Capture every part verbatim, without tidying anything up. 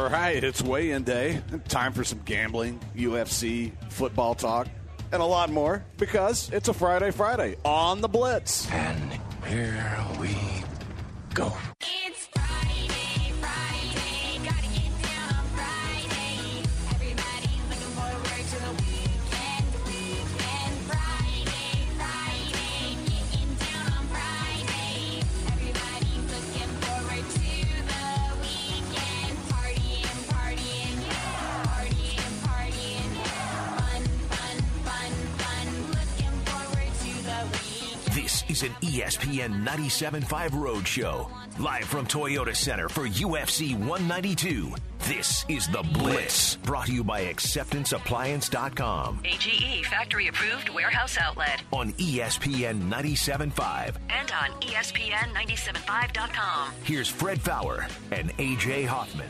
All right, it's weigh-in day. Time for some gambling, U F C, football talk, and a lot more because it's a Friday Friday on the Blitz. And here we go. It's Friday, Friday, gotta get down on Friday. Everybody's looking forward to the weekend, weekend. Friday, Friday, getting down on Friday. Everybody's looking forward to the weekend. Partying, partying, partying, partying. Fun, fun, fun, fun. Looking forward to the weekend. This is an E S P N ninety-seven point five Road Show. Live from Toyota Center for U F C one ninety-two. This is The Blitz. Brought to you by Acceptance Appliance dot com. A G E factory approved warehouse outlet. On E S P N ninety-seven point five. And on E S P N ninety-seven point five dot com. Here's Fred Fowler and A J Hoffman.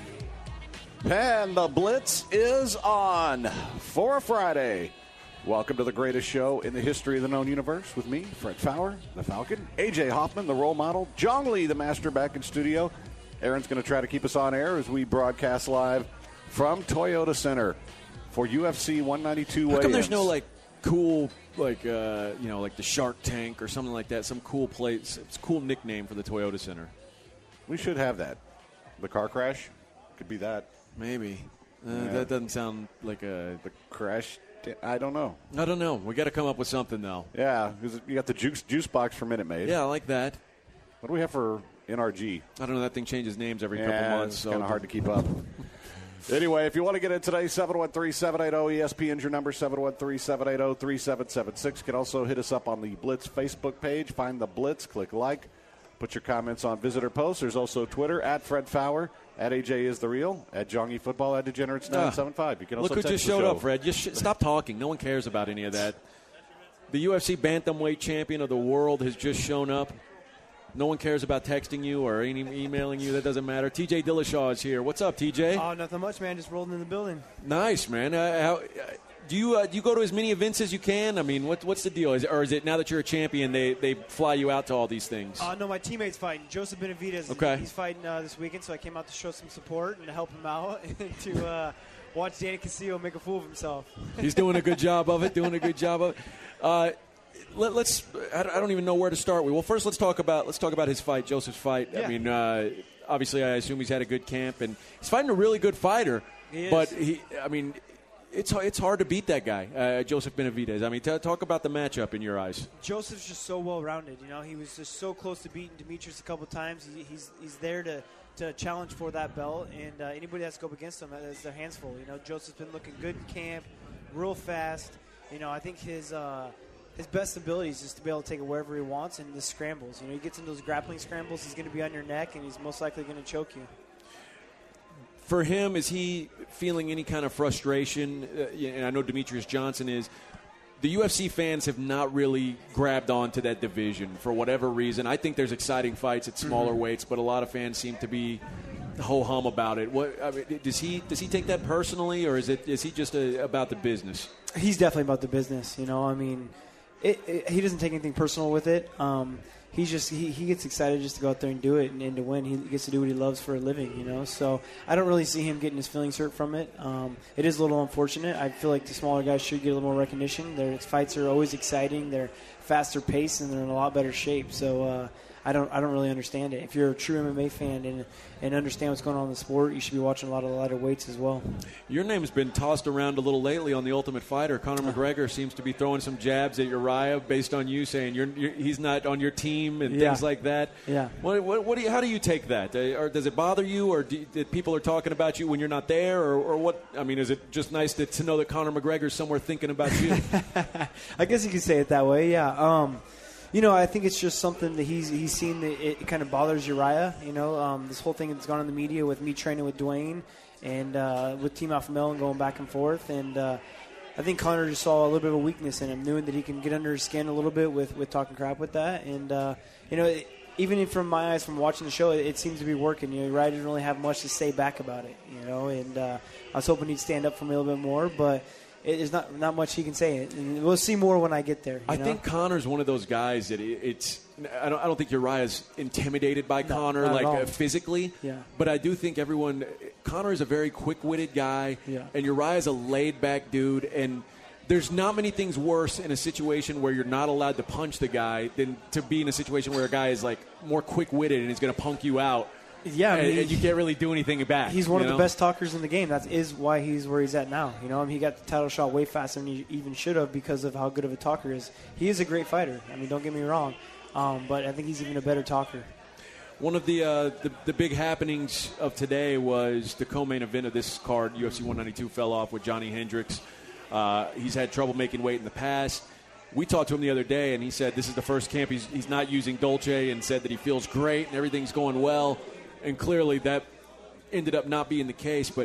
And the Blitz is on for a Friday. Welcome to the greatest show in the history of the known universe with me, Fred Fowler, the Falcon, A J Hoffman, the role model, Jong Lee, the master back in studio. Aaron's going to try to keep us on air as we broadcast live from Toyota Center for U F C one ninety-two How weigh-ins. come there's no, like, cool, like, uh, you know, like the Shark Tank or something like that, some cool place, it's a cool nickname for the Toyota Center? We should have that. The car crash? Could be that. Maybe. Uh, Yeah. That doesn't sound like a... The crash? I don't know. I don't know. We got to come up with something, though. Yeah, because you got the juice, juice box for Minute Maid. Yeah, I like that. What do we have for N R G? I don't know. That thing changes names every yeah, couple months. It's so kind of hard to keep up. Anyway, if you want to get in today, seven one three, seven eight zero, E S P N's your number, seven one three, seven eight zero, three seven seven six. You can also hit us up on the Blitz Facebook page. Find the Blitz, click like, put your comments on visitor posts. There's also Twitter, at Fred Fowler, at A J is the Real, at Jongy Football, at Degenerates nine seven five. You can also Look who text just the showed show. up, Fred. Just sh- stop talking. No one cares about any of that. The U F C bantamweight champion of the world has just shown up. No one cares about texting you or any emailing you. That doesn't matter. T J Dillashaw is here. What's up, T J? Oh, nothing much, man. Just rolled in the building. Nice, man. Uh, how, uh, do you uh, do you go to as many events as you can? I mean, what, what's the deal? Is, or is it now that you're a champion, they, they fly you out to all these things? Uh, no, my teammate's fighting. Joseph Benavidez. Okay. He's fighting uh, this weekend, so I came out to show some support and to help him out and to uh, watch Danny Castillo make a fool of himself. He's doing a good job of it. Doing a good job of it. Uh, let, let's. I don't even know where to start with. Well, first let's talk about let's talk about his fight, Joseph's fight. Yeah. I mean, uh, obviously, I assume he's had a good camp, and he's fighting a really good fighter. He is. But he, I mean, it's it's hard to beat that guy, uh, Joseph Benavidez. I mean, t- talk about the matchup in your eyes. Joseph's just so well-rounded. You know, he was just so close to beating Demetrius a couple times. He, he's he's there to, to challenge for that belt, and uh, anybody that's go up against him has their hands full. You know, Joseph's been looking good in camp, real fast. You know, I think his uh, his best ability is just to be able to take it wherever he wants and the scrambles. You know, he gets in those grappling scrambles, he's going to be on your neck, and he's most likely going to choke you. For him, is he feeling any kind of frustration? Uh, and I know Demetrius Johnson is. The U F C fans have not really grabbed onto that division for whatever reason. I think there's exciting fights at smaller mm-hmm. weights, but a lot of fans seem to be ho-hum about it. What I mean, does he does he take that personally, or is it is he just a, about the business? He's definitely about the business. You know, I mean, it, it, he doesn't take anything personal with it. Um, He's just he, he gets excited just to go out there and do it and, and to win. He gets to do what he loves for a living, you know. So I don't really see him getting his feelings hurt from it. Um, it is a little unfortunate. I feel like the smaller guys should get a little more recognition. Their fights are always exciting. They're faster paced and they're in a lot better shape. So uh, I don't I don't really understand it. If you're a true M M A fan and and understand what's going on in the sport, you should be watching a lot of the lighter weights as well. Your name's been tossed around a little lately on The Ultimate Fighter. Conor McGregor seems to be throwing some jabs at Uriah based on you saying you're, you're he's not on your team and Yeah. things like that. Yeah. What, what, what do you, how do you take that? Uh, or does it bother you, or do, that people are talking about you when you're not there, or, or what? I mean, is it just nice to, to know that Conor McGregor's somewhere thinking about you? I guess you could say it that way, yeah. Um, you know, I think it's just something that he's he's seen that it, it kind of bothers Uriah. You know, um, this whole thing that's gone in the media with me training with Dwayne and uh, with Team Alpha Male and going back and forth. And uh, I think Conor just saw a little bit of a weakness in him, knowing that he can get under his skin a little bit with, with talking crap with that. And, uh, you know, it, even from my eyes from watching the show, it, it seems to be working. You know, Uriah didn't really have much to say back about it, you know. And uh, I was hoping he'd stand up for me a little bit more, but there's not not much he can say. And we'll see more when I get there. I know? think Conor's one of those guys that it, it's. I don't. I don't think Uriah's intimidated by No, Conor not at like all. uh, physically. Yeah. But I do think everyone Conor is a very quick-witted guy, Yeah. and Uriah is a laid-back dude, and there's not many things worse in a situation where you're not allowed to punch the guy than to be in a situation where a guy is like more quick-witted and is going to punk you out. Yeah, I and, mean, and you can't really do anything back. He's one you of know? the best talkers in the game. That is why he's where he's at now. You know, I mean, he got the title shot way faster than he even should have because of how good of a talker he is. He is a great fighter. I mean, don't get me wrong, um, but I think he's even a better talker. One of the, uh, the the big happenings of today was the co-main event of this card. U F C one ninety-two fell off with Johnny Hendricks. Uh, he's had trouble making weight in the past. We talked to him the other day, and he said this is the first camp he's, he's not using Dolce, and said that he feels great and everything's going well. And clearly that ended up not being the case. But,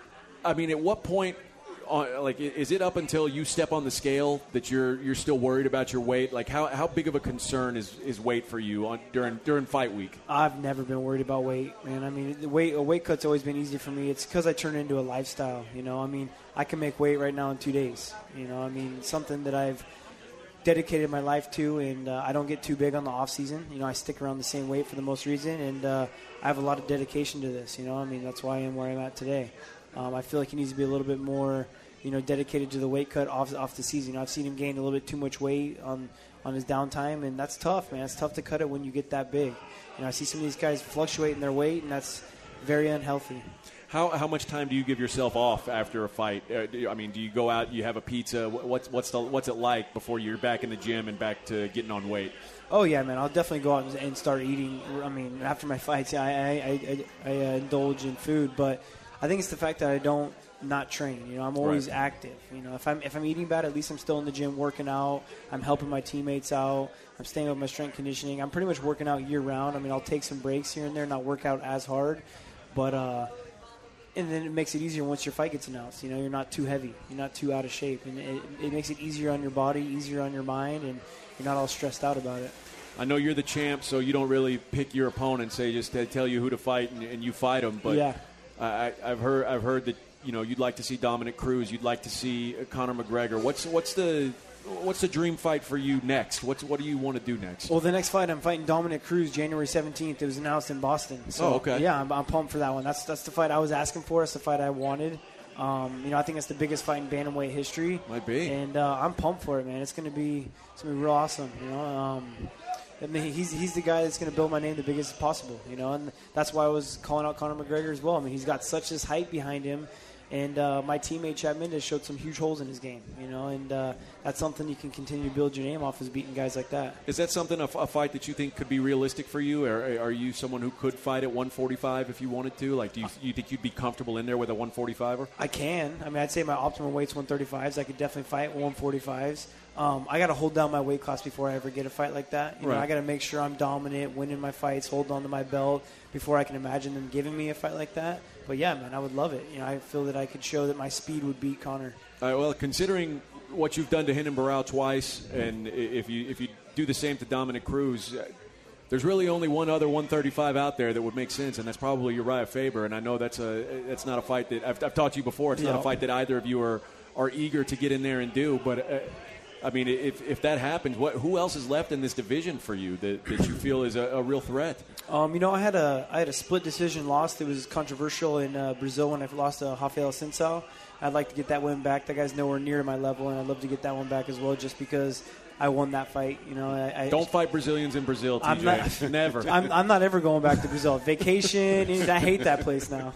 I mean, at what point, uh, like, is it up until you step on the scale that you're you're still worried about your weight? Like, how, how big of a concern is, is weight for you on, during during fight week? I've never been worried about weight, man. I mean, the weight a weight cut's always been easy for me. It's because I turned it into a lifestyle. You know, I mean, I can make weight right now in two days. You know, I mean, something that I've dedicated my life to, and uh, I don't get too big on the off season. You know, I stick around the same weight for the most reason, and uh, I have a lot of dedication to this. You know, I mean, that's why I am where I'm at today. Um, I feel like he needs to be a little bit more, you know, dedicated to the weight cut off off the season. You know, I've seen him gain a little bit too much weight on on his downtime, and that's tough, man. It's tough to cut it when you get that big. You know, I see some of these guys fluctuate in their weight, and that's very unhealthy. How how much time do you give yourself off after a fight? Uh, do you, I mean, do you go out, you have a pizza? What's what's the what's it like before you're back in the gym and back to getting on weight? Oh yeah, man! I'll definitely go out and, and start eating. I mean, after my fights, yeah, I I, I, I, I uh, indulge in food, but I think it's the fact that I don't not train. You know, I'm always Right. active. You know, if I'm if I'm eating bad, at least I'm still in the gym working out. I'm helping my teammates out. I'm staying with my strength conditioning. I'm pretty much working out year round. I mean, I'll take some breaks here and there, not work out as hard, but. uh And then it makes it easier once your fight gets announced. You know, you're not too heavy. You're not too out of shape. And it, it makes it easier on your body, easier on your mind, and you're not all stressed out about it. I know you're the champ, so you don't really pick your opponent. Say just to tell you who to fight, and, and you fight them. But Yeah. I, I've heard I've heard that you know you'd like to see Dominic Cruz, you'd like to see Conor McGregor. What's what's the what's the dream fight for you next? What's what do you want to do next? Well, the next fight, I'm fighting Dominic Cruz January seventeenth. It was announced in Boston. So, Oh, okay. Yeah, I'm, I'm pumped for that one. That's that's the fight I was asking for. That's the fight I wanted. Um, you know, I think it's the biggest fight in bantamweight history. Might be. And uh, I'm pumped for it, man. It's gonna be it's gonna be real awesome. You know, um, I mean, he's he's the guy that's gonna build my name the biggest possible. You know, and that's why I was calling out Conor McGregor as well. I mean, he's got such this hype behind him. And uh, my teammate Chad Mendes showed some huge holes in his game, you know, and uh, that's something you can continue to build your name off, is beating guys like that. Is that something a, a fight that you think could be realistic for you, or are you someone who could fight at one forty-five if you wanted to? Like, do you, you think you'd be comfortable in there with a one forty-fiver? I can. I mean, I'd say my optimal weight's one thirty-fives. I could definitely fight one forty-fives. Um, I got to hold down my weight class before I ever get a fight like that. You know, Right. I got to make sure I'm dominant, winning my fights, hold on to my belt before I can imagine them giving me a fight like that. But yeah, man, I would love it. You know, I feel that I could show that my speed would beat Conor. All right, well, considering what you've done to Renan Barão twice, and i- if you if you do the same to Dominic Cruz, uh, there's really only one other one thirty-five out there that would make sense, and that's probably Uriah Faber. And I know that's a that's not a fight that I've, I've talked to you before. It's not Yeah. a fight that either of you are are eager to get in there and do. But uh, I mean, if if that happens, what who else is left in this division for you that, that you feel is a, a real threat? Um, you know, I had a I had a split decision loss that was controversial in uh, Brazil when I lost to Rafael Assunção. I'd like to get that one back. That guy's nowhere near my level, and I'd love to get that one back as well, just because I won that fight. You know, I, I Don't fight Brazilians in Brazil, T J. I'm not, Never. I'm, I'm not ever going back to Brazil. Vacation, and I hate that place now.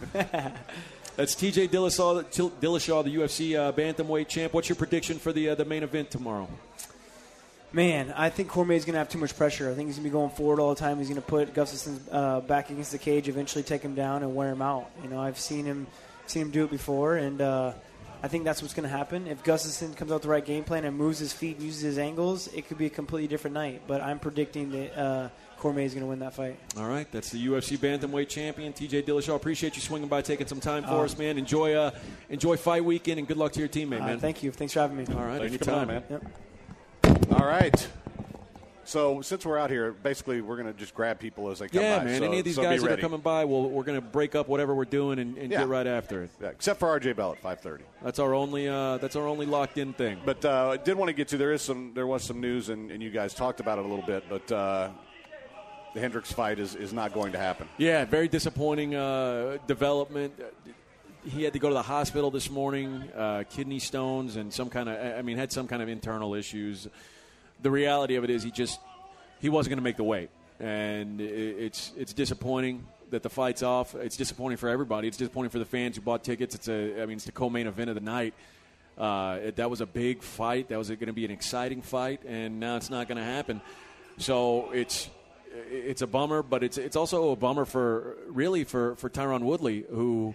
That's T J Dillashaw, Dillashaw, the U F C uh, bantamweight champ. What's your prediction for the uh, the main event tomorrow? Man, I think Cormier's going to have too much pressure. I think he's going to be going forward all the time. He's going to put Gustafsson uh, back against the cage, eventually take him down and wear him out. You know, I've seen him seen him do it before, and uh, I think that's what's going to happen. If Gustafsson comes out with the right game plan and moves his feet and uses his angles, it could be a completely different night. But I'm predicting that uh, Cormier is going to win that fight. All right, that's the U F C bantamweight champion, T J Dillashaw. Appreciate you swinging by, taking some time for Uh, us, man. Enjoy uh, enjoy fight weekend, and good luck to your teammate, Uh, man. thank you. Thanks for having me. All right, Thanks for coming anytime, on, man. Yep. All right. So since we're out here, basically we're going to just grab people as they come Yeah, by. man. So, Any of these so guys be that are ready. coming by, we'll, we're going to break up whatever we're doing and, and Yeah. get right after it. Yeah, except for R J Bell at five thirty. That's our only uh, that's our only locked in thing. But uh, I did want to get to there is some there was some news and, and you guys talked about it a little bit. But uh, the Hendricks fight is, is not going to happen. Yeah, very disappointing uh, development. He had to go to the hospital this morning, uh, kidney stones and some kind of, I mean, had some kind of internal issues. The reality of it is he just, he wasn't going to make the weight. And it's it's disappointing that the fight's off. It's disappointing for everybody. It's disappointing for the fans who bought tickets. It's a, I mean, it's the co-main event of the night. Uh, it, that was a big fight. That was going to be an exciting fight, and now it's not going to happen. So it's it's a bummer, but it's it's also a bummer for really for, for Tyron Woodley, who,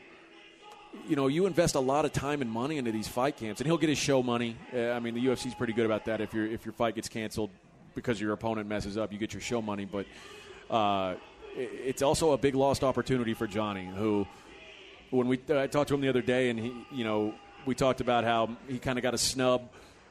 you know, you invest a lot of time and money into these fight camps, and he'll get his show money. Uh, I mean, the U F C is pretty good about that. If your if your fight gets canceled because your opponent messes up, you get your show money. But uh, it's also a big lost opportunity for Johnny, who, when we I talked to him the other day, and he, you know, we talked about how he kind of got a snub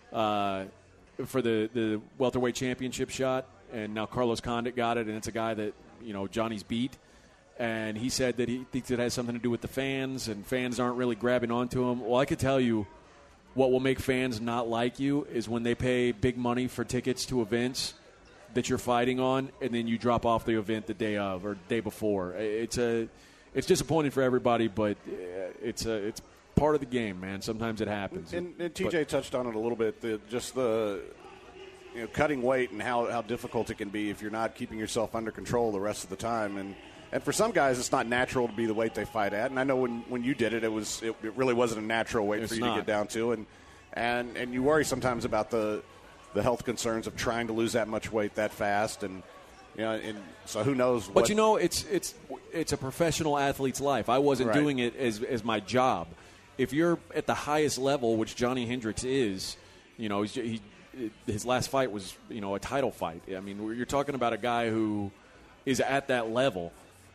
uh, for the, the welterweight championship shot, and now Carlos Condit got it, and it's a guy that, you know, Johnny's beat. And he said that he thinks it has something to do with the fans, and fans aren't really grabbing onto him. Well, I could tell you what will make fans not like you is when they pay big money for tickets to events that you're fighting on, and then you drop off the event the day of or day before. It's a, it's disappointing for everybody, but it's a, it's part of the game, man. Sometimes it happens. And, and T J but, touched on it a little bit. The, just the you know cutting weight and how, how difficult it can be if you're not keeping yourself under control the rest of the time. And and for some guys, it's not natural to be the weight they fight at. And I know when, when you did it, it was it, it really wasn't a natural weight it's for you not. to get down to. And and and you worry sometimes about the the health concerns of trying to lose that much weight that fast. And you know, and so who knows? But what, you know, it's it's it's a professional athlete's life. I wasn't right. doing it as as my job. If you're at the highest level, which Johnny Hendricks is, you know, he's, he his last fight was, you know, a title fight. I mean, you're talking about a guy who is at that level.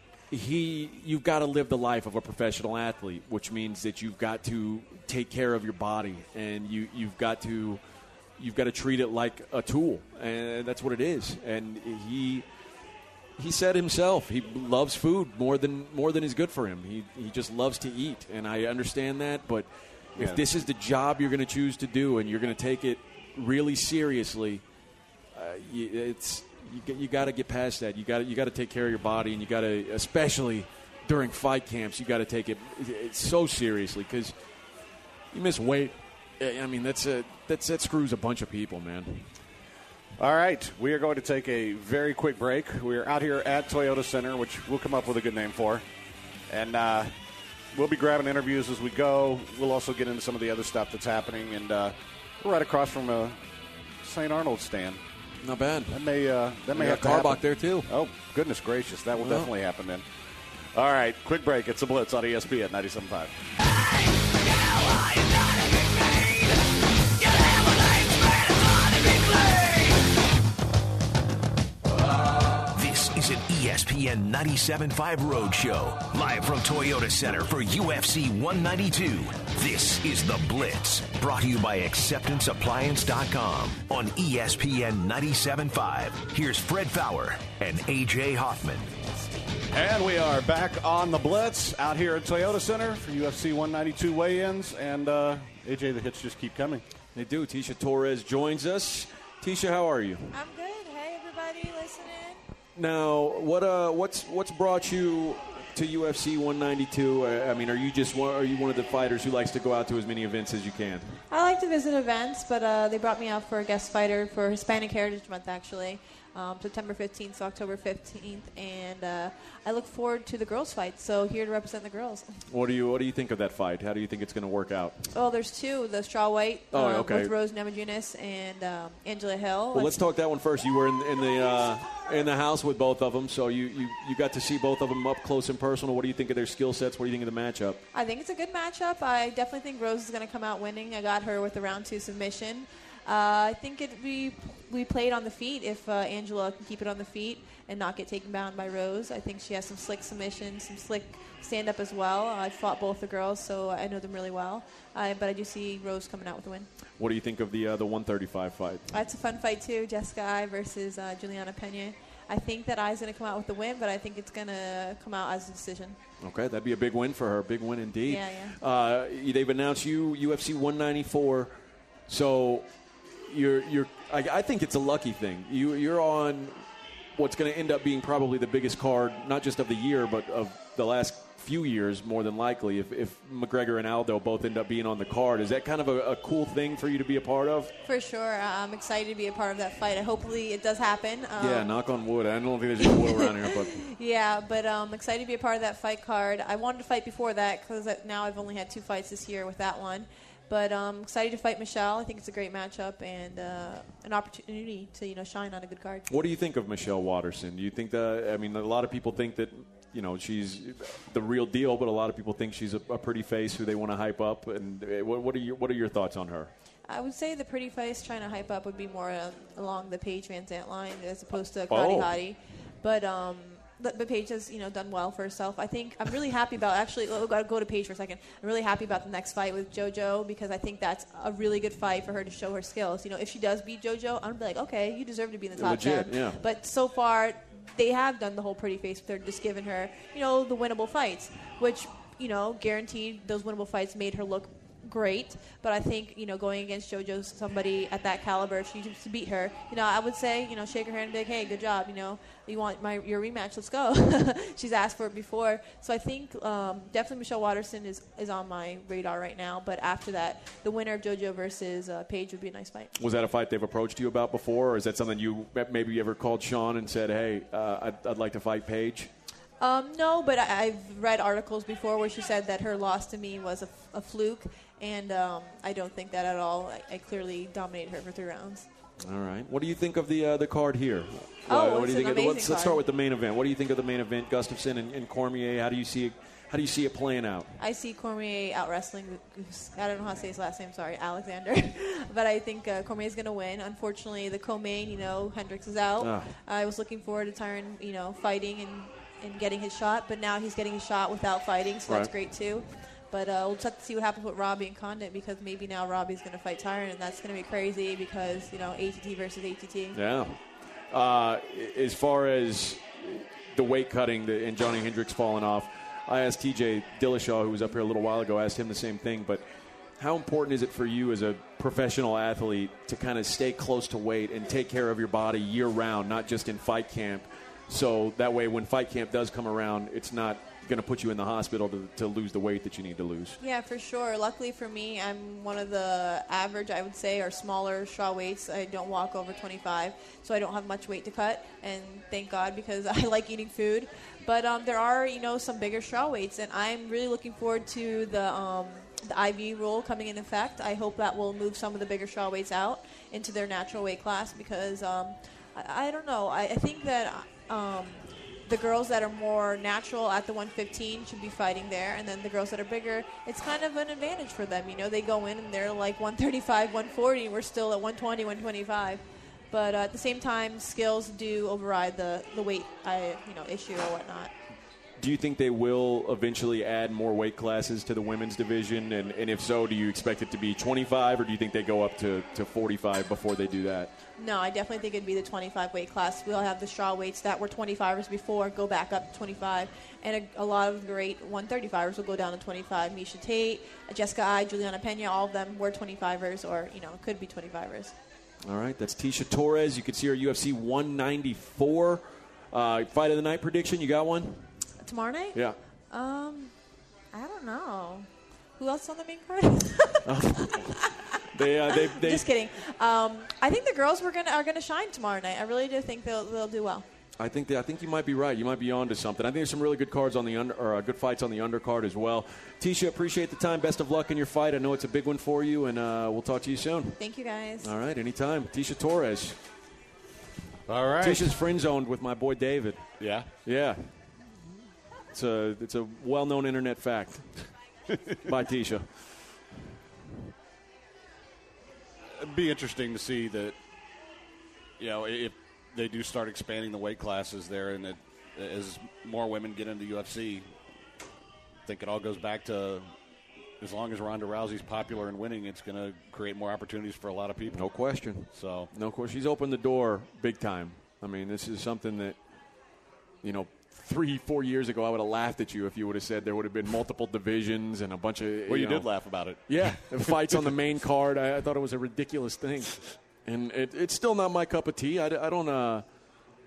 He, you've got to live the life of a professional athlete, which means that you've got to take care of your body, and you you've got to you've got to treat it like a tool, and that's what it is. And he. He said himself he loves food more than more than is good for him. He he just loves to eat, and I understand that. But if yeah. this is the job you're going to choose to do, and you're going to take it really seriously, uh, you, it's you, you got to get past that. You got you got to take care of your body, and you got to, especially during fight camps, you got to take it, it so seriously because you miss weight. I mean, that's a that's that screws a bunch of people, man. All right, we are going to take a very quick break. We're out here at Toyota Center, which we'll come up with a good name for. And uh, we'll be grabbing interviews as we go. We'll also get into some of the other stuff that's happening. And uh, we're right across from a Saint Arnold stand. Not bad. That may, uh, that may we have to got happen. Carbach there, too. Oh, goodness gracious. That will well. definitely happen then. All right, quick break. It's a Blitz on E S P N ninety-seven point five. Is an E S P N ninety-seven point five Roadshow, live from Toyota Center for U F C one ninety-two. This is The Blitz, brought to you by acceptance appliance dot com on E S P N ninety-seven point five. Here's Fred Fowler and A J Hoffman. And we are back on The Blitz out here at Toyota Center for U F C one ninety-two weigh-ins. And, uh, A J, the hits just keep coming. They do. Tisha Torres joins us. Tisha, how are you? I'm good. Hey, everybody listening. Now, what uh, what's what's brought you to U F C one ninety-two? I mean, are you just one, are you one of the fighters who likes to go out to as many events as you can? I like to visit events, but uh, they brought me out for a guest fighter for Hispanic Heritage Month, actually, um, September fifteenth to October fifteenth, and uh, I look forward to the girls' fight. So here to represent the girls. What do you what do you think of that fight? How do you think it's going to work out? Oh, there's two: the strawweight oh, um, okay. with Rose Namajunas and um, Angela Hill. Well, let's talk that one first. You were in, in the uh, in the house with both of them, so you, you, you got to see both of them up close and personal. What do you think of their skill sets? What do you think of the matchup? I think it's a good matchup. I definitely think Rose is going to come out winning. I got her with a round two submission. Uh, I think it we we played on the feet if uh, Angela can keep it on the feet and not get taken down by Rose. I think she has some slick submissions, some slick stand-up as well. I fought both the girls, so I know them really well. Uh, but I do see Rose coming out with a win. What do you think of the uh, the one thirty-five fight? That's a fun fight, too. Jessica Ai versus uh, Juliana Pena. I think that Ai's going to come out with the win, but I think it's going to come out as a decision. Okay, that'd be a big win for her. Big win indeed. Yeah, yeah. Uh, they've announced you U F C one ninety-four, so you're you're. I, I think it's a lucky thing. You you're on what's going to end up being probably the biggest card, not just of the year, but of the last few years, more than likely, if, if McGregor and Aldo both end up being on the card. Is that kind of a, a cool thing for you to be a part of? For sure. I'm excited to be a part of that fight. Hopefully it does happen. Um, Yeah, knock on wood. I don't think there's any wood around here, but Yeah, but I'm um, excited to be a part of that fight card. I wanted to fight before that because now I've only had two fights this year with that one. But I'm um, excited to fight Michelle. I think it's a great matchup and uh, an opportunity to, you know, shine on a good card. what do you think of Michelle Watterson? Do you think that, I mean, a lot of people think that, you know, she's the real deal, but a lot of people think she's a, a pretty face who they want to hype up. And uh, what, what are your what are your thoughts on her? I would say the pretty face trying to hype up would be more uh, along the Paige Van Zandt line as opposed to Karate Oh. Hottie. But um, but, but Paige has, you know, done well for herself. I think I'm really happy about actually. We've got to go to Paige for a second. I'm really happy about the next fight with JoJo because I think that's a really good fight for her to show her skills. You know, if she does beat JoJo, I'm gonna be like, okay, you deserve to be in the top Legit, ten. yeah. But so far, they have done the whole pretty face. They're just giving her, you know, the winnable fights, which, you know, guaranteed those winnable fights made her look great. But I think, you know, going against JoJo, somebody at that caliber, if she used to beat her, you know, I would say, you know, shake her hand and be like, hey, good job, you know, you want my your rematch, let's go. She's asked for it before. So I think um, definitely Michelle Watterson is, is on my radar right now. But after that, the winner of JoJo versus uh, Paige would be a nice fight. Was that a fight they've approached you about before, or is that something you maybe you ever called Sean and said, hey, uh, I'd, I'd like to fight Paige? Um, no, but I, I've read articles before where she said that her loss to me was a, f- a fluke, and um, I don't think that at all. I, I clearly dominated her for three rounds. All right. What do you think of the uh, the card here? Oh, what it's do you an think? Of, amazing let's, let's card. start with the main event. What do you think of the main event, Gustafsson and, and Cormier? How do you see it? How do you see it playing out? I see Cormier out wrestling. I don't know how to say his last name. Sorry, Alexander. But I think uh, Cormier is going to win. Unfortunately, the co-main, you know, Hendricks is out. Ah. I was looking forward to Tyron, you know, fighting and, and getting his shot, but now he's getting his shot without fighting, so that's Right. great too. But uh, we'll just have to see what happens with Robbie and Condit because maybe now Robbie's going to fight Tyron, and that's going to be crazy because, you know, A T T versus A T T. Yeah. Uh, as far as the weight cutting the, and Johnny Hendricks falling off, I asked T J Dillashaw, who was up here a little while ago, I asked him the same thing. But how important is it for you as a professional athlete to kind of stay close to weight and take care of your body year round, not just in fight camp? So that way when fight camp does come around, it's not going to put you in the hospital to, to lose the weight that you need to lose. Yeah, for sure. Luckily for me, I'm one of the average, I would say, or smaller straw weights. I don't walk over twenty-five, so I don't have much weight to cut, and thank God because I like eating food. But um, there are, you know, some bigger straw weights, and I'm really looking forward to the um, the I V rule coming in effect. I hope that will move some of the bigger straw weights out into their natural weight class because um, I, I don't know. I, I think that um, the girls that are more natural at the one fifteen should be fighting there, and then the girls that are bigger, it's kind of an advantage for them. You know, they go in and they're like one thirty-five, one forty, and we're still at one twenty, one twenty-five. But uh, at the same time, skills do override the, the weight I, you know, issue or whatnot. Do you think they will eventually add more weight classes to the women's division? And, and if so, do you expect it to be twenty-five, or do you think they go up to, to forty-five before they do that? No, I definitely think it'd be the twenty-five weight class. We'll have the straw weights that were twenty-fivers before go back up to twenty-five, and a, a lot of the great one thirty-fivers will go down to twenty-five. Misha Tate, Jessica Ai, Juliana Pena, all of them were twenty-fivers, or you know, could be twenty-fivers. All right, that's Tisha Torres. You can see her U F C one ninety-four. Uh, fight of the night prediction, you got one? Tomorrow night? Yeah. Um, I don't know. Who else on the main card? They, uh, they, they, Just kidding. Um, I think the girls were gonna are gonna shine tomorrow night. I really do think they'll they'll do well. I think that, I think you might be right. You might be on to something. I think there's some really good cards on the under, or uh, good fights on the undercard as well. Tisha, appreciate the time. Best of luck in your fight. I know it's a big one for you, and uh, we'll talk to you soon. Thank you, guys. All right, anytime. Tisha Torres. All right. Tisha's friend zoned with my boy David. Yeah. Yeah. It's a it's a well-known internet fact. Bye, Tisha. It'd be interesting to see that, you know, if they do start expanding the weight classes there, and that as more women get into U F C, I think it all goes back to as long as Ronda Rousey's popular and winning, it's going to create more opportunities for a lot of people. No question. So, No question. She's opened the door big time. I mean, this is something that, you know, three, four years ago, I would have laughed at you if you would have said there would have been multiple divisions and a bunch of. well, you, know, did laugh about it. Yeah, the fights on the main card. I, I thought it was a ridiculous thing, and it, it's still not my cup of tea. I, I don't. Uh,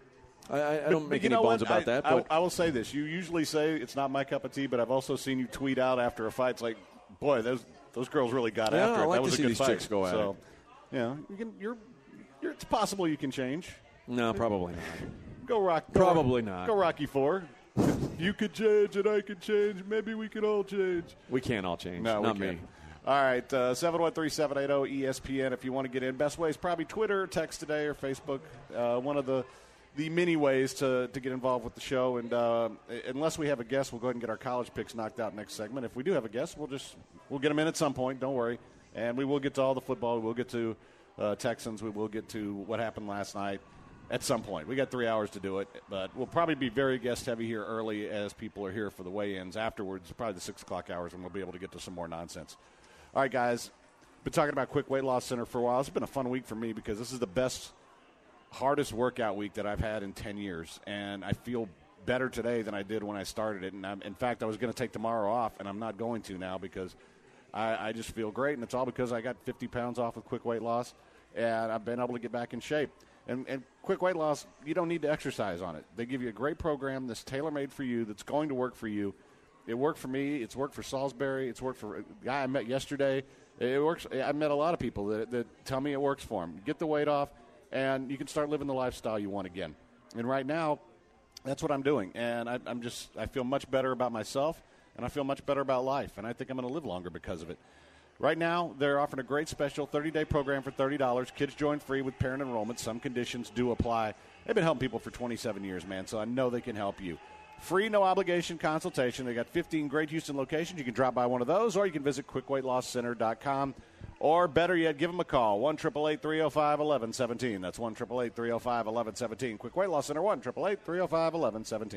I, I I don't But make you any know bones what? about I, that. I, But I will say this: you usually say it's not my cup of tea, but I've also seen you tweet out after a fight. It's like, boy, those those girls really got Yeah, after I it. like that to was see a good these fight. chicks go at so, it. you know, you can. You're, you're. It's possible you can change. no, probably not. Go rock. Go Probably rock, not. Go Rocky Four. You could change and I could change. Maybe we could all change. We can't all change. No, not we me. can't. All right, uh, seven one three, seven eight zero, E S P N if you want to get in. Best way is probably Twitter, text today, or Facebook. Uh, one of the the many ways to, to get involved with the show. And uh, unless we have a guest, we'll go ahead and get our college picks knocked out next segment. If we do have a guest, we'll just we'll get them in at some point. Don't worry. And we will get to all the football. We'll get to uh, Texans. We will get to what happened last night at some point. We got three hours to do it, but we'll probably be very guest heavy here early as people are here for the weigh-ins. Afterwards, probably the six o'clock hours, and we'll be able to get to some more nonsense. All right, guys. Been talking about Quick Weight Loss Center for a while. It's been a fun week for me because this is the best, hardest workout week that I've had in ten years, and I feel better today than I did when I started it. And I'm, in fact, I was going to take tomorrow off, and I'm not going to now because I, I just feel great, and it's all because I got fifty pounds off with Quick Weight Loss, and I've been able to get back in shape. And, and Quick Weight Loss, you don't need to exercise on it. They give you a great program that's tailor-made for you, that's going to work for you. It worked for me. It's worked for Salisbury. It's worked for a guy I met yesterday. It works. I met a lot of people that, that tell me it works for them. Get the weight off, and you can start living the lifestyle you want again. And right now, that's what I'm doing. And I, I'm just, I feel much better about myself, and I feel much better about life. And I think I'm going to live longer because of it. Right now, they're offering a great special thirty-day program for thirty dollars. Kids join free with parent enrollment. Some conditions do apply. They've been helping people for twenty-seven years, man, so I know they can help you. Free, no-obligation consultation. They got fifteen great Houston locations. You can drop by one of those, or you can visit quick weight loss center dot com. Or better yet, give them a call, one eight eight eight, three oh five, one one one seven. That's one eight eight eight, three oh five, one one one seven. Quick Weight Loss Center, one eight eight eight, three oh five, one one one seven.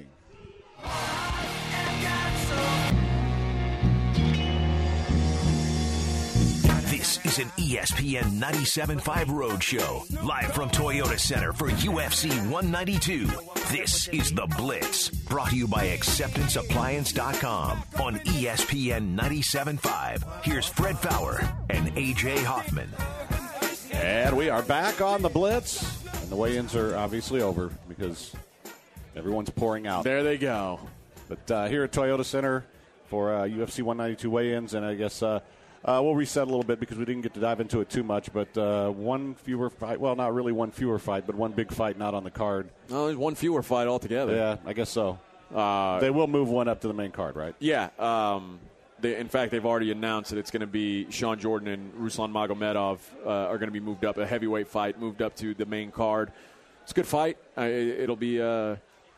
This is an E S P N ninety-seven point five Road Show, live from Toyota Center for U F C one ninety-two. This is The Blitz, brought to you by acceptance appliance dot com on E S P N ninety-seven point five. Here's Fred Fowler and A J Hoffman. And we are back on the Blitz. And the weigh-ins are obviously over because everyone's pouring out. There they go. But uh, here at Toyota Center for uh, U F C one ninety-two weigh-ins, and I guess uh, uh, we'll reset a little bit because we didn't get to dive into it too much. But uh, one fewer fight, well, not really one fewer fight, but one big fight not on the card. Oh, there's one fewer fight altogether. Yeah, I guess so. Uh, They will move one up to the main card, right? Yeah. Um, they, in fact, they've already announced that it's going to be Sean Jordan and Ruslan Magomedov uh, are going to be moved up, a heavyweight fight, moved up to the main card. It's a good fight. Uh, it, it'll be uh,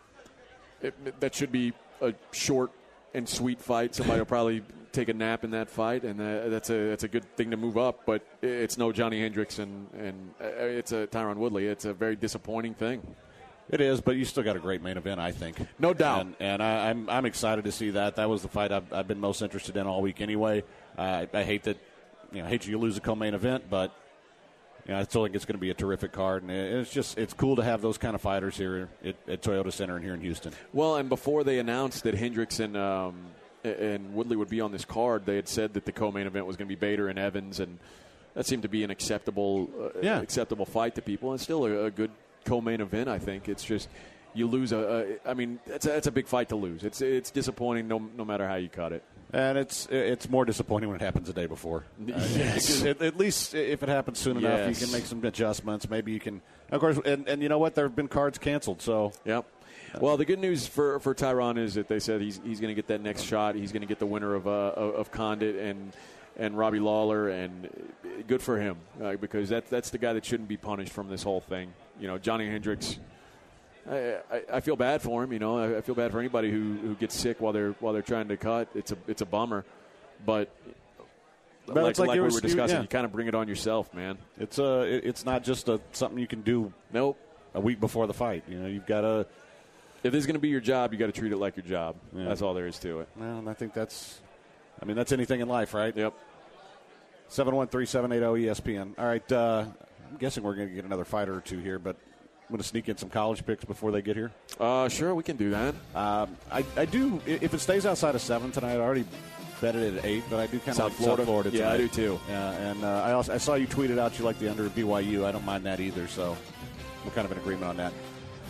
it, that should be a short and sweet fight. Somebody will probably take a nap in that fight, and uh, that's a that's a good thing to move up. But it's no Johnny Hendricks and and uh, it's a Tyron Woodley. It's a very disappointing thing. It is, but you still got a great main event, I think. No doubt. And, and I, I'm I'm excited to see that. That was the fight I've, I've been most interested in all week anyway. Uh, I, I hate that, you know, I hate you lose a co-main event, but you know, I still think it's going to be a terrific card, and it's just it's cool to have those kind of fighters here at, at Toyota Center and here in Houston. Well, and before they announced that Hendricks and um, and Woodley would be on this card, they had said that the co-main event was going to be Bader and Evans, and that seemed to be an acceptable uh, yeah. acceptable fight to people, and still a, a good co-main event. I think it's just you lose a. a I mean, it's a, it's a big fight to lose. It's it's disappointing no no matter how you cut it. And it's it's more disappointing when it happens the day before. Uh, Yes. at, at least if it happens soon enough, Yes. you can make some adjustments. Maybe you can, of course. And, and you know what? There have been cards canceled. So Yep. Well, the good news for, for Tyron is that they said he's he's going to get that next shot. He's going to get the winner of uh, of of Condit and and Robbie Lawler, and good for him uh, because that that's the guy that shouldn't be punished from this whole thing. You know, Johnny Hendricks. I, I, I feel bad for him. You know, I, I feel bad for anybody who, who gets sick while they're while they're trying to cut. It's a it's a bummer, but. But like, it's like like you we were- were discussing, yeah. you kind of bring it on yourself, man. it's uh it- it's not just a, something you can do Nope. a week before the fight. You know, you've got to. If this is going to be your job, you got to treat it like your job. Yeah. That's all there is to it. Well, and I think that's. I mean, that's anything in life, right? Yep. seven one three, seven eight zero, E S P N. All right. Uh, I'm guessing we're going to get another fighter or two here, but I'm going to sneak in some college picks before they get here. Uh, sure, we can do that. Um, I, I do. i- If it stays outside of seven tonight, I already bet it at eight, but I do kind of South like Florida? South Florida Yeah, I tonight. do too. Yeah, and uh, I also I saw you tweeted out you like the under at B Y U. I don't mind that either, so we're kind of in agreement on that.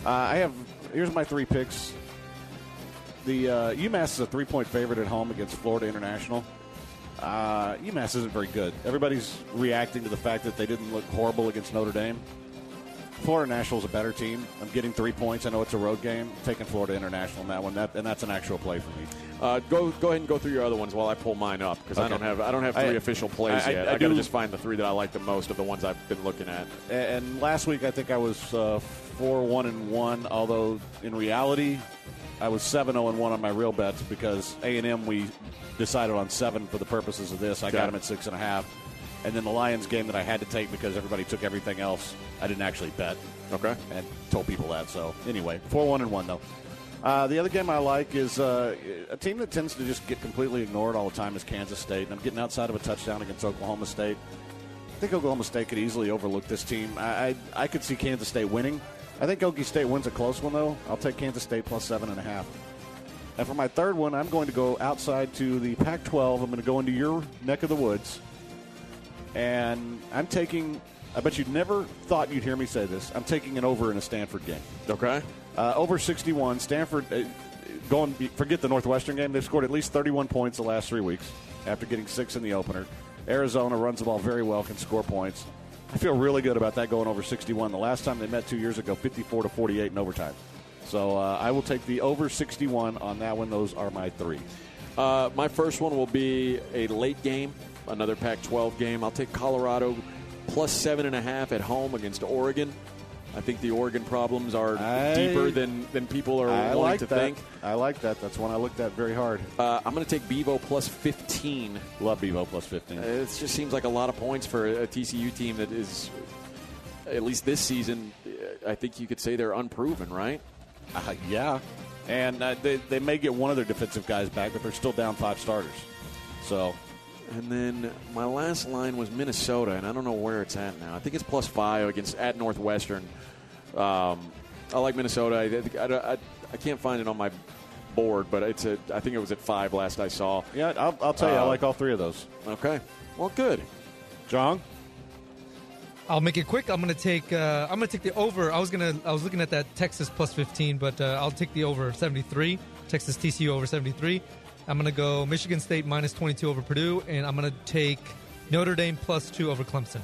Uh, I have here's my three picks. The uh, UMass is a three-point favorite at home against Florida International. Uh, UMass isn't very good. Everybody's reacting to the fact that they didn't look horrible against Notre Dame. Florida International is a better team. I'm getting three points. I know it's a road game. I'm taking Florida International in that one, that, and that's an actual play for me. Uh, go go ahead and go through your other ones while I pull mine up because I Okay. don't have I don't have three I- official plays I- I- yet. I I, got to do- just find the three that I like the most of the ones I've been looking at. And last week I think I was uh, four one and one. Although in reality, I was seven zero and one on my real bets because A and M we decided on seven for the purposes of this. I Okay. got them at six and a half. And then the Lions game that I had to take because everybody took everything else, I didn't actually bet. Okay. And told people that. So anyway, four one and one though. Uh, the other game I like is uh, a team that tends to just get completely ignored all the time is Kansas State. And I'm getting outside of a touchdown against Oklahoma State. I think Oklahoma State could easily overlook this team. I, I, I could see Kansas State winning. I think Okie State wins a close one, though. I'll take Kansas State plus seven and a half. And for my third one, I'm going to go outside to the Pac twelve. I'm going to go into your neck of the woods. And I'm taking, I bet you never thought you'd hear me say this, I'm taking an over in a Stanford game. Okay. Uh, over sixty-one. Stanford, uh, going, forget the Northwestern game. They've scored at least thirty-one points the last three weeks after getting six in the opener. Arizona runs the ball very well, can score points. I feel really good about that going over sixty-one. The last time they met two years ago, fifty-four to forty-eight in overtime. So uh, I will take the over sixty-one on that one. Those are my three. Uh, my first one will be a late game, another Pac twelve game. I'll take Colorado plus seven and a half at home against Oregon. I think the Oregon problems are I- deeper than, than people are I wanting like to that. think. I like that. That's one I looked at very hard. Uh, I'm going to take Bevo plus fifteen. Love Bevo plus fifteen. It just seems like a lot of points for a T C U team that is, at least this season, I think you could say they're unproven, right? Uh, yeah. And uh, they, they may get one of their defensive guys back, but they're still down five starters. So, And then my last line was Minnesota, and I don't know where it's at now. I think it's plus five against at Northwestern. Um, I like Minnesota. I, I, I, I can't find it on my board, but it's a. I think it was at five last I saw. yeah, I'll, I'll tell you, I Uh, like all three of those. Okay. Well, good. John? I'll make it quick. I'm gonna take. Uh, I'm gonna take the over. I was gonna. I was looking at that Texas plus fifteen, but uh, I'll take the over seventy-three. Texas T C U over seventy-three. I'm gonna go Michigan State minus twenty-two over Purdue, and I'm gonna take Notre Dame plus two over Clemson.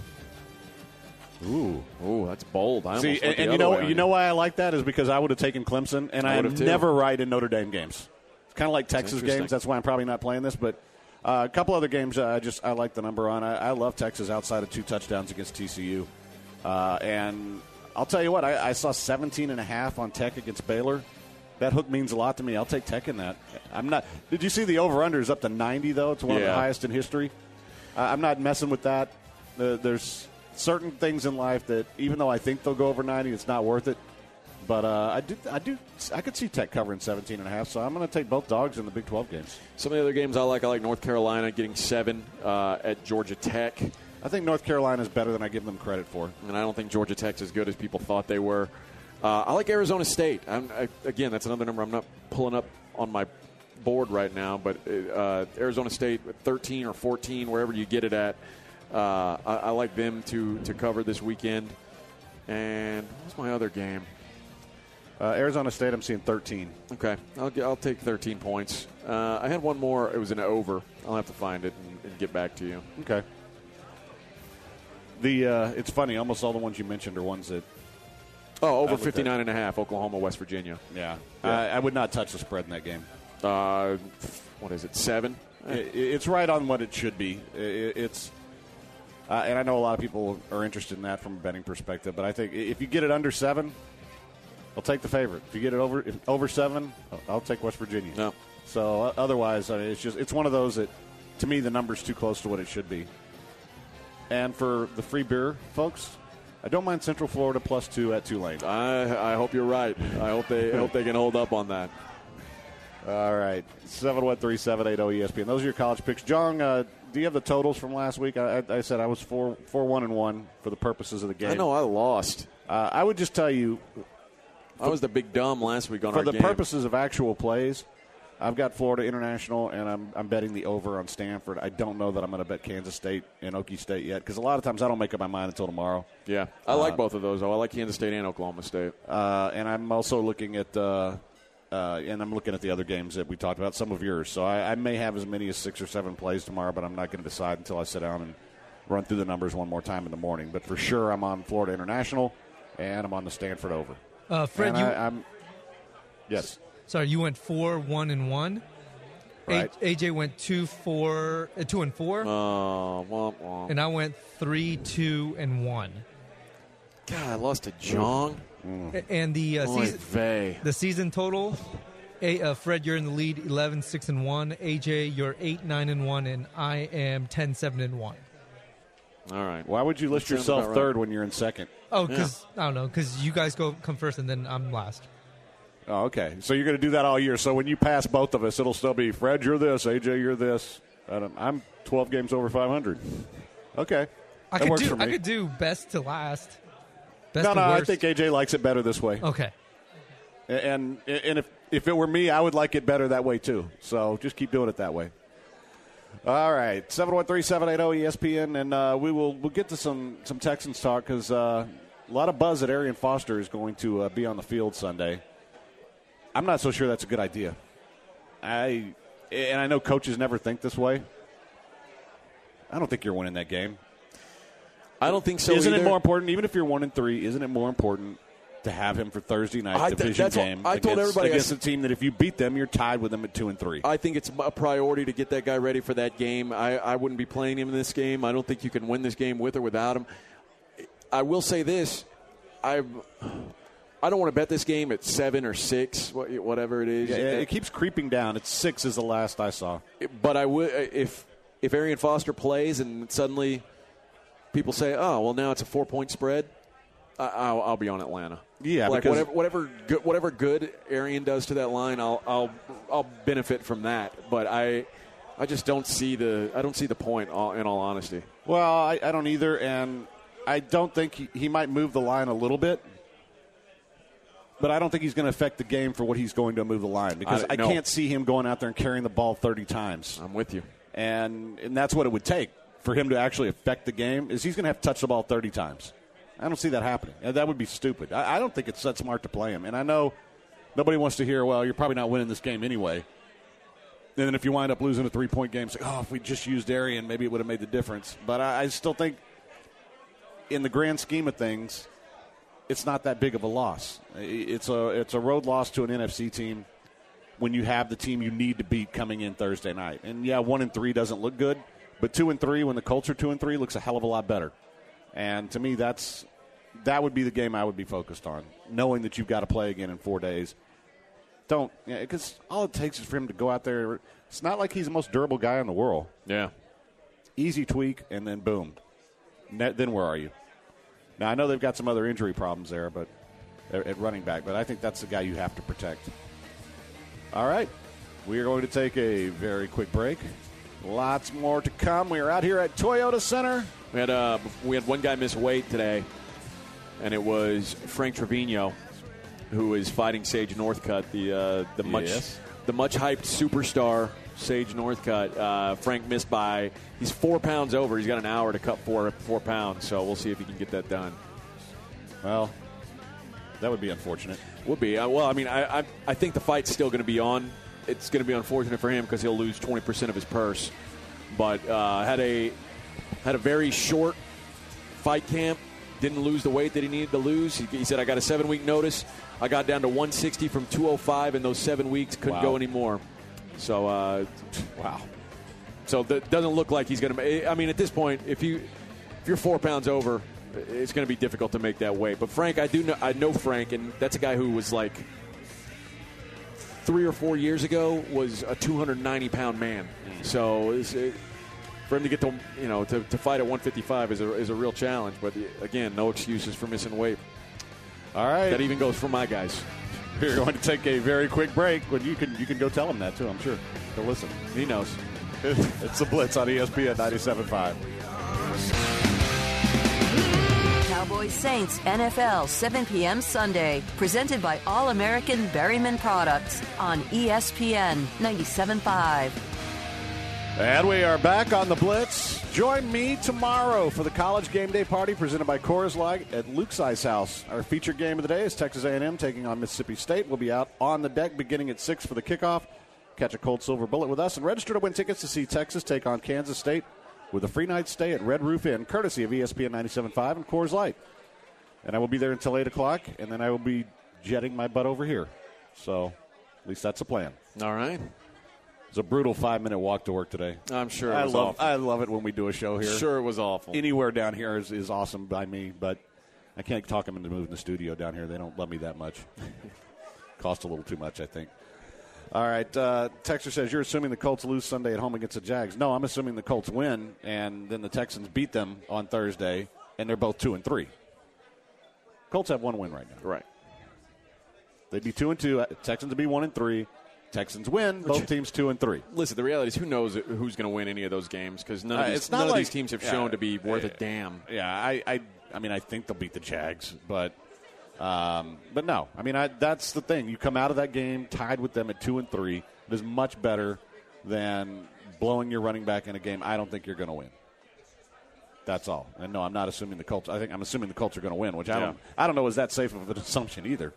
Ooh. Ooh, that's bold. I See, almost and, went the and you other know way on you know why I like that is because I would have taken Clemson, and I I am would've too. never right in Notre Dame games. It's kind of like Texas interesting. games. That's why I'm probably not playing this. But uh, a couple other games uh, I just I like the number on. I, I love Texas outside of two touchdowns against T C U. Uh, and I'll tell you what, I, I saw seventeen and a half on Tech against Baylor. That hook means a lot to me. I'll take Tech in that. I'm not. Did you see the over-under is up to ninety, though? It's one of the Yeah. highest in history. Uh, I'm not messing with that. Uh, there's certain things in life that, even though I think they'll go over ninety, it's not worth it. But uh, I do, I do, I could see Tech covering seventeen and a half. So I'm going to take both dogs in the Big twelve games. Some of the other games I like, I like North Carolina getting seven uh, at Georgia Tech. I think North Carolina is better than I give them credit for. And I don't think Georgia Tech's as good as people thought they were. Uh, I like Arizona State. I'm, I, again, that's another number I'm not pulling up on my board right now, but uh, Arizona State, thirteen or fourteen, wherever you get it at, uh, I, I like them to, to cover this weekend. And what's my other game? Uh, Arizona State, I'm seeing thirteen. Okay, I'll, I'll take thirteen points. Uh, I had one more. It was an over. I'll have to find it and, and get back to you. Okay. The uh, it's funny. Almost all the ones you mentioned are ones that. Oh, over I would fifty-nine and a half, Oklahoma, West Virginia. Yeah, Yeah. I, I would not touch the spread in that game. Uh, what is it, seven? It, it's right on what it should be. It, it's, uh, and I know a lot of people are interested in that from a betting perspective. But I think if you get it under seven, I'll take the favorite. If you get it over if, over seven, I'll take West Virginia. No. So uh, otherwise, I mean, it's just it's one of those that, to me, the number's too close to what it should be. And for the free beer, folks, I don't mind Central Florida plus two at Tulane. I, I hope you're right. I hope they I hope they can hold up on that. All right, seven one three seven eight zero E S P N. Those are your college picks. John, uh, do you have the totals from last week? I, I, I said I was four four one and one for the purposes of the game. I know I lost. Uh, I would just tell you, I was the big dumb last week on for our the game. purposes of actual plays, I've got Florida International, and I'm I'm betting the over on Stanford. I don't know that I'm going to bet Kansas State and Okie State yet because a lot of times I don't make up my mind until tomorrow. Yeah, I like Uh, both of those, though. I like Kansas State and Oklahoma State. Uh, and I'm also looking at uh, uh, and I'm looking at the other games that we talked about, some of yours. So I, I may have as many as six or seven plays tomorrow, but I'm not going to decide until I sit down and run through the numbers one more time in the morning. But for sure, I'm on Florida International, and I'm on the Stanford over. Uh, Fred, And you I, I'm yes. sorry, you went four, one, and one. Right. A- AJ went two, four, uh, two and four, Uh, womp, womp. and I went three, two, and one. God, I lost to Jong. A- And the uh, Oy season, vey. the season total, A, uh, Fred, you're in the lead, eleven, six, and one. A J, you're eight, nine, and one, and I am ten, seven, and one. All right. Why would you list That sounds yourself about right. third when you're in second? Oh, because I don't know, because you guys go come first, and then I'm last. Oh, okay. So you're going to do that all year. So when you pass both of us, it'll still be Fred, you're this, A J, you're this. I don't, I'm twelve games over five hundred. Okay. I that could works do for me. I could do best to last. Best no, to no, I worst. think A J likes it better this way. Okay. And and if if it were me, I would like it better that way too. So just keep doing it that way. All right, seven one three, seven eight zero E S P N, and uh, we will we'll get to some some Texans talk because uh, a lot of buzz that Arian Foster is going to uh, be on the field Sunday. I'm not so sure that's a good idea. I and I know coaches never think this way. I don't think you're winning that game. I don't think so Isn't either. it more important, even if you're one and three? Isn't it more important to have him for Thursday night I th- division that's what- game I against, told everybody I against s- a team that if you beat them, you're tied with them at two and three? I think it's a priority to get that guy ready for that game. I, I wouldn't be playing him in this game. I don't think you can win this game with or without him. I will say this. I I don't want to bet this game at seven or six, wha- whatever it is. Yeah, it keeps creeping down. It's six is the last I saw. But I would if if Arian Foster plays and suddenly people say, "Oh, well, now it's a four-point spread," I, I'll, I'll be on Atlanta. Yeah, like because whatever whatever good, whatever good Arian does to that line, I'll I'll I'll benefit from that. But I I just don't see the I don't see the point. all- In all honesty, well, I, I don't either, and I don't think he, he might move the line a little bit. But I don't think he's going to affect the game for what he's going to move the line because I- I, no. can't see him going out there and carrying the ball thirty times. I'm with you. And and that's what it would take for him to actually affect the game is he's going to have to touch the ball thirty times. I don't see that happening. And that would be stupid. I, I don't think it's that smart to play him. And I know nobody wants to hear, well, you're probably not winning this game anyway. And then if you wind up losing a three-point game, it's like, oh, if we just used Arian, maybe it would have made the difference. But I, I still think in the grand scheme of things, it's not that big of a loss. It's a it's a road loss to an N F C team when you have the team you need to beat coming in Thursday night. And, yeah, one and three doesn't look good, but two and three, when the Colts are two and three, looks a hell of a lot better. And to me, that's that would be the game I would be focused on, knowing that you've got to play again in four days. Don't, because yeah, all it takes is for him to go out there. It's not like he's the most durable guy in the world. Yeah. Easy tweak, and then boom. Ne- then where are you? Now, I know they've got some other injury problems there, but at running back, but I think that's the guy you have to protect. All right. We are going to take a very quick break. Lots more to come. We are out here at Toyota Center. We had uh, we had one guy miss weight today, and it was Frank Trevino, who is fighting Sage Northcutt, the uh, the much Yes. the much hyped superstar Sage Northcutt. Uh, Frank missed by he's four pounds over. He's got an hour to cut four four pounds. So we'll see if he can get that done. Well, that would be unfortunate. Would be uh, well. I mean, I I, I think the fight's still going to be on. It's going to be unfortunate for him because he'll lose twenty percent of his purse. But uh, had a had a very short fight camp. Didn't lose the weight that he needed to lose. He, he said, "I got a seven week notice. I got down to one sixty from two oh five in those seven weeks. Couldn't Wow. go anymore." So, uh, Wow. so that doesn't look like he's going to. I mean, at this point, if you if you're four pounds over, it's going to be difficult to make that weight. But Frank, I do know, I know Frank, and that's a guy who was like three or four years ago was a two hundred ninety pound man. So it's, it, for him to get to you know to, to fight at one fifty-five is a is a real challenge. But again, no excuses for missing weight. All right. That even goes for my guys. We're going to take a very quick break. But you can you can go tell him that too. I'm sure he'll listen. He knows. It's the Blitz on E S P N ninety-seven point five. Cowboys Saints N F L, seven p.m. Sunday. Presented by All American Berryman Products on E S P N ninety-seven point five. And we are back on the Blitz. Join me tomorrow for the college game day party presented by Coors Light at Luke's Ice House. Our featured game of the day is Texas A and M taking on Mississippi State. We'll be out on the deck beginning at six for the kickoff. Catch a cold silver bullet with us and register to win tickets to see Texas take on Kansas State with a free night stay at Red Roof Inn, courtesy of E S P N ninety-seven point five and Coors Light. And I will be there until eight o'clock, and then I will be jetting my butt over here. So at least that's the plan. All right. It's a brutal five-minute walk to work today. I'm sure it I was love, awful. I love it when we do a show here. Sure it was awful. Anywhere down here is, is awesome by me, but I can't talk them into moving the studio down here. They don't love me that much. Cost a little too much, I think. All right, uh, Texter says, you're assuming the Colts lose Sunday at home against the Jags. No, I'm assuming the Colts win, and then the Texans beat them on Thursday, and they're both two and three. Colts have one win right now. Right. They'd be two and two. Texans would be one and three. Texans win. Both teams two and three. Listen, the reality is, who knows who's going to win any of those games? Because none, of Uh, these, it's not none of like- these teams have yeah, shown to be worth uh, a damn. Yeah, I, I, I mean, I think they'll beat the Jags, but, um, but no. I mean, I, that's the thing. You come out of that game tied with them at two and three. It is much better than blowing your running back in a game I don't think you're going to win. That's all. And no, I'm not assuming the Colts. I think I'm assuming the Colts are going to win, which I Yeah. don't. I don't know is that safe of an assumption either.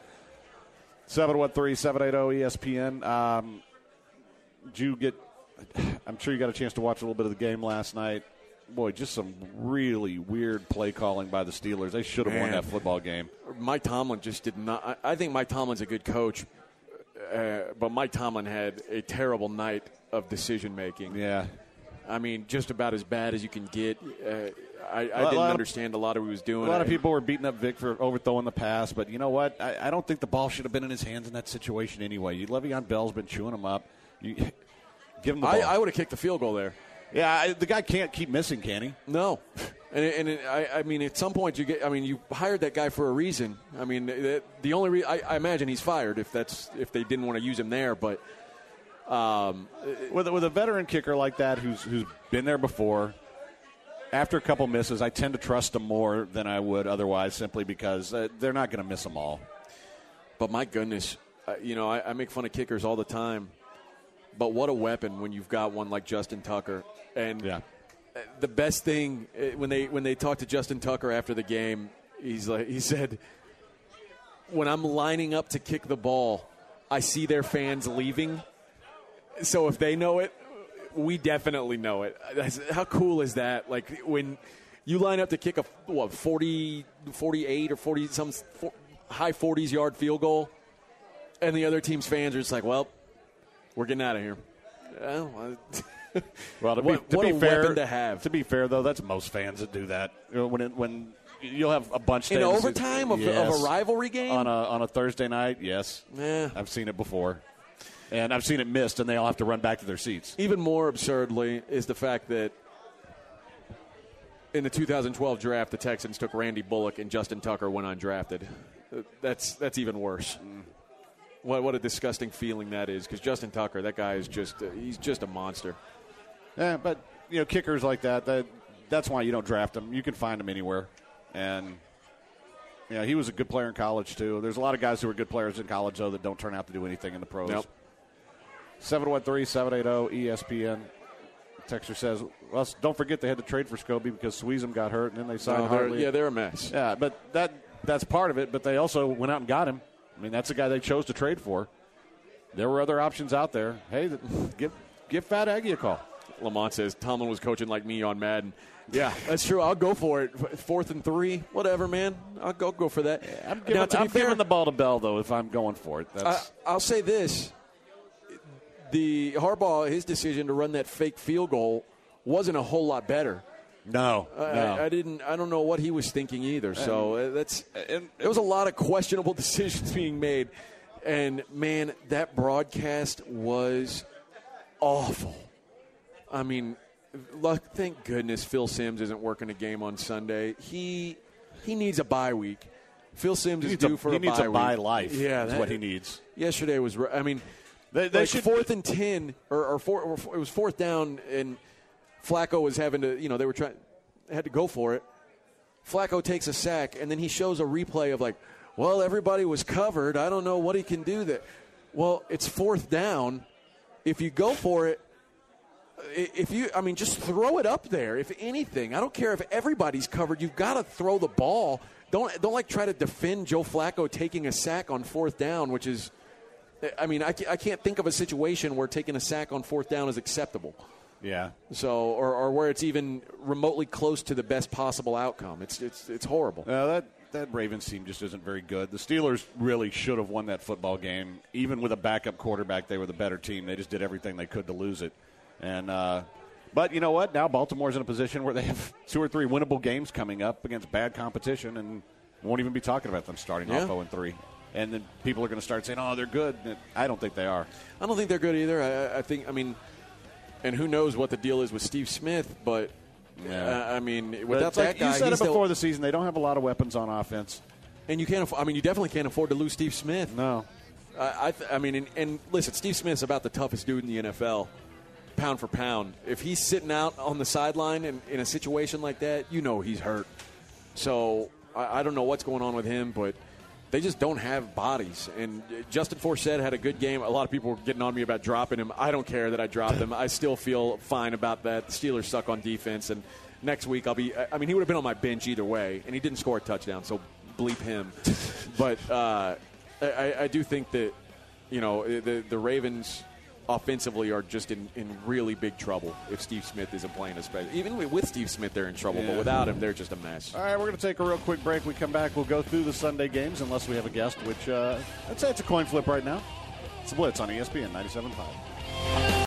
seven one three, seven eight zero, E S P N. Um, did you get – I'm sure you got a chance to watch a little bit of the game last night. Boy, just some really weird play calling by the Steelers. They should have won Man. that football game. Mike Tomlin just did not. I, I think Mike Tomlin's a good coach, uh, but Mike Tomlin had a terrible night of decision making. Yeah. I mean, just about as bad as you can get. Uh, I, I A didn't lot of- understand a lot of what he was doing. A lot of I- people were beating up Vic for overthrowing the pass, but you know what? I, I don't think the ball should have been in his hands in that situation anyway. You, Le'Veon Bell's been chewing him up. You, give him the I, ball. I would have kicked the field goal there. yeah, I, the guy can't keep missing, can he? No, and and it, I, I mean, at some point you get. I mean, you hired that guy for a reason. I mean, the, the only re- I, I imagine he's fired if that's if they didn't want to use him there. But um, With, a- with a veteran kicker like that who's who's been there before, after a couple misses, I tend to trust him more than I would otherwise, simply because uh, they're not going to miss them all. but my goodness, uh, you know, I, I make fun of kickers all the time. But what a weapon when you've got one like Justin Tucker. And Yeah. the best thing uh, when they when they talked to Justin Tucker after the game, he's like he said, when I'm lining up to kick the ball, I see their fans leaving. So if they know it, we definitely know it. That's, how cool is that? Like when you line up to kick a what forty, forty-eight or forty some for, high forties yard field goal, and the other team's fans are just like, well, we're getting out of here. Well, I- Well, to be, What- to what be a fair, weapon to have. To be fair, though, that's most fans that do that. You know, when it, when you'll have a bunch in stands- overtime of, Yes. of a rivalry game. on a on a Thursday night. Yes, Eh. I've seen it before, and I've seen it missed, and they all have to run back to their seats. Even more absurdly is the fact that in the two thousand twelve draft, the Texans took Randy Bullock and Justin Tucker went undrafted. Uh, That's that's even worse. What what a disgusting feeling that is, because Justin Tucker, that guy is just uh, he's just a monster. Yeah, but you know, kickers like that, that that's why you don't draft them. You can find them anywhere, and yeah, he was a good player in college too. There's a lot of guys who are good players in college though that don't turn out to do anything in the pros. Nope. seven one three, seven eight zero, E S P N. Texter says, well, don't forget they had to trade for Scobie because Sweezum got hurt, and then they signed No, they're- Hartley. yeah, they're a mess. Yeah, but that that's part of it. But they also went out and got him. I mean, that's the guy they chose to trade for. There were other options out there. Hey, th- give give Fat Aggie a call. Lamont says Tomlin was coaching like me on Madden. Yeah, that's true. I'll go for it. Fourth and three, whatever, man. I'll go go for that. I'm giving, Now, to I'm be fair, giving the ball to Bell, though, if I'm going for it. I, That's, I'll say this: the Harbaugh, his decision to run that fake field goal wasn't a whole lot better. no, I, no. I, I didn't. I don't know what he was thinking either. So uh, that's. and- there was a lot of questionable decisions being made, and man, that broadcast was awful. I mean, luck, thank goodness Phil Simms isn't working a game on Sunday. He he needs a bye week. Phil Simms he is needs due a, for he a needs bye a bye week. life. Yeah, is that- what he needs. Yesterday was. r- I mean, They, they like should fourth and ten, or, or, four, or it was fourth down, and Flacco was having to. You know, they were trying, had to go for it, Flacco takes a sack, and then he shows a replay of like, well, everybody was covered. I don't know what he can do there. Well, it's fourth down. If you go for it, if you, I mean, just throw it up there. If anything, I don't care if everybody's covered. You've got to throw the ball. Don't don't like try to defend Joe Flacco taking a sack on fourth down, which is, I mean, I, I can't think of a situation where taking a sack on fourth down is acceptable. Yeah. So, or, or where it's even remotely close to the best possible outcome. It's it's it's horrible. Uh, that that Ravens team just isn't very good. The Steelers really should have won that football game. Even with a backup quarterback, they were the better team. They just did everything they could to lose it. And uh, but you know what? Now Baltimore's in a position where they have two or three winnable games coming up against bad competition, and won't even be talking about them starting Yeah. off oh and three. And then people are going to start saying, "Oh, they're good." And I don't think they are. I don't think they're good either. I, I think, I mean, and who knows what the deal is with Steve Smith, but Yeah. uh, I mean, But without it's that like guy, you said he's it before the, the season, they don't have a lot of weapons on offense. and you can't. Afford, I mean, you definitely can't afford to lose Steve Smith. No. I, I, th- I mean, and, and listen, Steve Smith's about the toughest dude in the N F L, pound for pound. If he's sitting out on the sideline in, in a situation like that, you know he's hurt. So I, I don't know what's going on with him, but they just don't have bodies. And Justin Forsett had a good game. A lot of people were getting on me about dropping him. I don't care that I dropped him. I still feel fine about that. The Steelers suck on defense, and next week I'll be. I mean, he would have been on my bench either way, and he didn't score a touchdown, so bleep him. But uh, I, I do think that you know the the Ravens offensively are just in, in really big trouble if Steve Smith isn't playing. Especially even with, with Steve Smith, they're in trouble, Yeah. but without him, they're just a mess. All right, we're going to take a real quick break. We come back, we'll go through the Sunday games, unless we have a guest, which uh, I'd say it's a coin flip right now. It's the Blitz on E S P N ninety-seven point five.